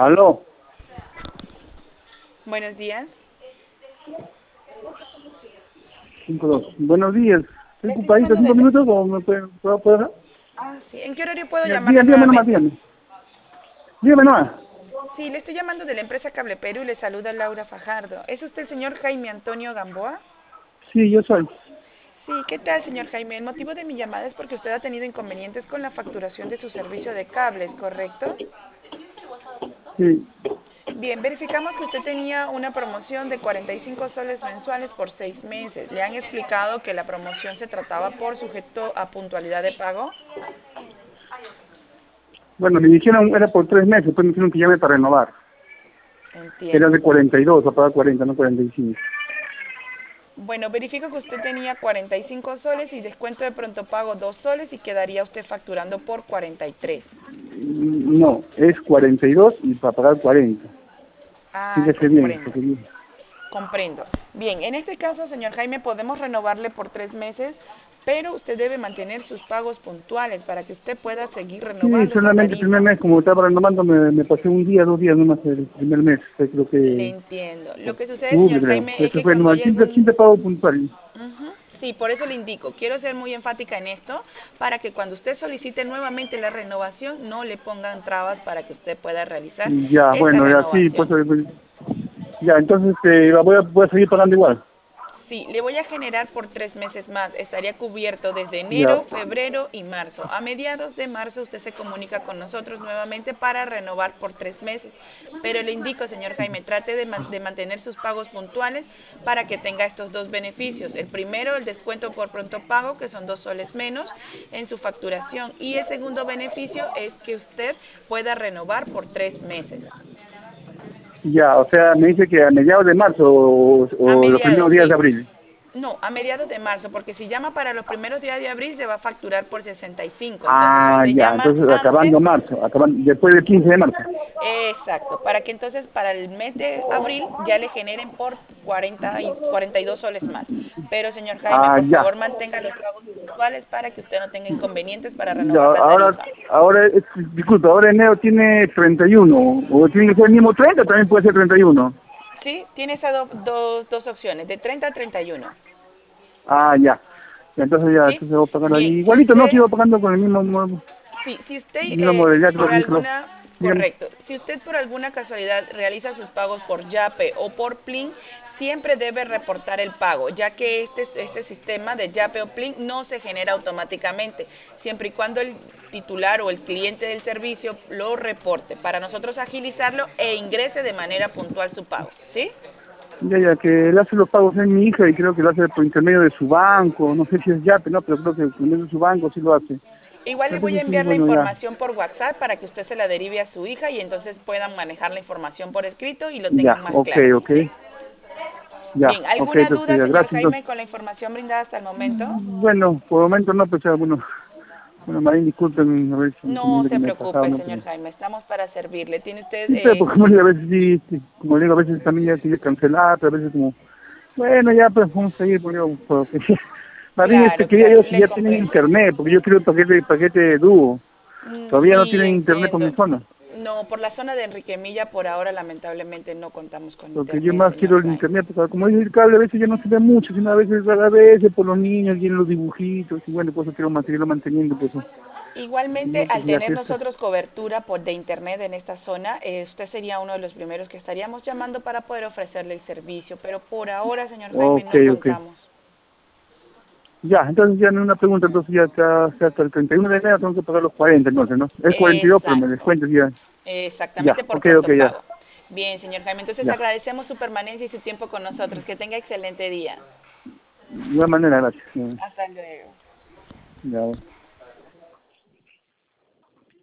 Aló. Buenos días. 5-2. Buenos días. ¿Estoy Le estoy ocupadito llamando 5 del... minutos o me puedo dejar? Ah, sí. ¿En qué horario puedo Ya, llamarle dígame nomás, nuevamente? dígame. Dígame nomás. Sí, le estoy llamando de la empresa Cable Perú y le saluda Laura Fajardo. ¿Es usted el señor Jaime Antonio Gamboa? Sí, yo soy. Sí, ¿qué tal, señor Jaime? El motivo de mi llamada es porque usted ha tenido inconvenientes con la facturación de su servicio de cables, ¿correcto? Sí. Bien, verificamos que usted tenía una promoción de 45 soles mensuales por 6 meses. ¿Le han explicado que la promoción se trataba por sujeto a puntualidad de pago? Bueno, me dijeron, era por 3 meses, después me dijeron que llame para renovar. Era Entiendo. de 42, a pagar 40, no 45. Bueno, verifico que usted tenía 45 soles y descuento de pronto pago 2 soles y quedaría usted facturando por 43. No, es 42 y para pagar 40. Ah, Fíjese bien, comprendo. porque Comprendo. Bien, en este caso, señor Jaime, podemos renovarle por 3 meses, pero usted debe mantener sus pagos puntuales para que usted pueda seguir sí, renovando esa solamente el primer tarifa. mes, como estaba renovando, me pasé un día, 2 días nomás el primer mes. Creo Le que entiendo. Lo que sucede, octubre, señor creo. Jaime, es Eso que fue cuando nomás, hay siempre, algún... siempre pago puntual. Ujú. Sí, por eso le indico. Quiero ser muy enfática en esto, para que cuando usted solicite nuevamente la renovación, no le pongan trabas para que usted pueda realizar Ya, esa bueno, ya sí, pues, renovación. ya, entonces voy a seguir pagando igual. Sí, le voy a generar por 3 meses más. Estaría cubierto desde Ya, enero, febrero y marzo. A mediados de marzo usted se comunica con nosotros nuevamente para renovar por 3 meses. Pero le indico, señor Jaime, trate de mantener sus pagos puntuales para que tenga estos dos beneficios. El primero, el descuento por pronto pago, que son 2 soles menos en su facturación. Y el segundo beneficio es que usted pueda renovar por 3 meses. ya, o sea, me dice que a mediados de marzo A o los primeros mediados, días de sí. abril. No, a mediados de marzo, porque si llama para los primeros días de abril se va a facturar por 65. Entonces, si Ah, usted ya, llama entonces acabando antes, marzo, después del 15 de marzo. exacto, para que entonces para el mes de abril ya le generen por 40 y 42 soles más. Pero, señor Jaime, Ah, por ya, favor mantenga los pagos puntuales para que usted no tenga inconvenientes para ya, renovar la tarifa. ahora, disculpa, ahora enero tiene 31, o tiene que ser el mismo 30, también puede ser 31. Sí, tiene esas dos opciones, de 30 a 31. Ah, ya, entonces ya, ¿Sí? entonces voy a pagar ahí, Bien, si igualito, no, usted sigo pagando con el mismo, Sí, si usted misma modalidad, creo por que me quedó. alguna, Dígame. correcto, si usted por alguna casualidad realiza sus pagos por Yape o por Plin, siempre debe reportar el pago, ya que este sistema de Yape o Plin no se genera automáticamente, siempre y cuando el titular o el cliente del servicio lo reporte, para nosotros agilizarlo e ingrese de manera puntual su pago, ¿sí? Ya, ya, que él hace los pagos en mi hija y creo que lo hace por intermedio de su banco, no sé si es Yape, no, pero creo que por medio de su banco sí lo hace. Igual le voy a Entonces sí, enviar la bueno, ya, información por WhatsApp para que usted se la derive a su hija y entonces puedan manejar la información por escrito y lo ya, tengan más ok, claro, ok, ¿sí? ya, Bien, ok, ¿alguna entonces duda, ya, señor gracias, entonces. Jaime, con la información brindada hasta el momento? Bueno, por el momento no, pues ya, bueno, Marín, disculpen, a ver si No que se me he pasado, preocupe, ¿no? señor Jaime, estamos para servirle. Tiene usted, Sí, pero porque como le digo, a veces sí, sí, como le digo, a veces también ya tiene que cancelar, pero a veces como, bueno, ya, pues vamos a seguir, porque más bien claro, quería claro, yo si le ya tienen comprendo. internet, porque yo quiero el paquete dúo. Todavía no Sí, tienen internet por mi entiendo. zona. No, por la zona de Enrique Milla, por ahora lamentablemente no contamos con Porque yo internet, más señor quiero el Jaime. internet, porque como dice el cable, a veces ya no se ve mucho, sino a veces rara vez por los niños y en los dibujitos, y bueno, pues eso quiero seguirlo manteniendo, pues. Si Igualmente, no, pues al ya tener que esto. nosotros cobertura de internet en esta zona, usted sería uno de los primeros que estaríamos llamando para poder ofrecerle el servicio, pero por ahora, señor Jaime, Ok, no ok. contamos. Ya, entonces ya no es una pregunta, entonces ya hasta el 31 de enero tengo que pagar los 40, entonces, ¿no? Es 42, pero me Exacto. descuento ya. Ya, Exactamente por ok, ok, pronto ya. pago. Bien, señor Jaime, entonces Ya. agradecemos su permanencia y su tiempo con nosotros. Que tenga excelente día. De igual manera, gracias. Hasta luego. Ya.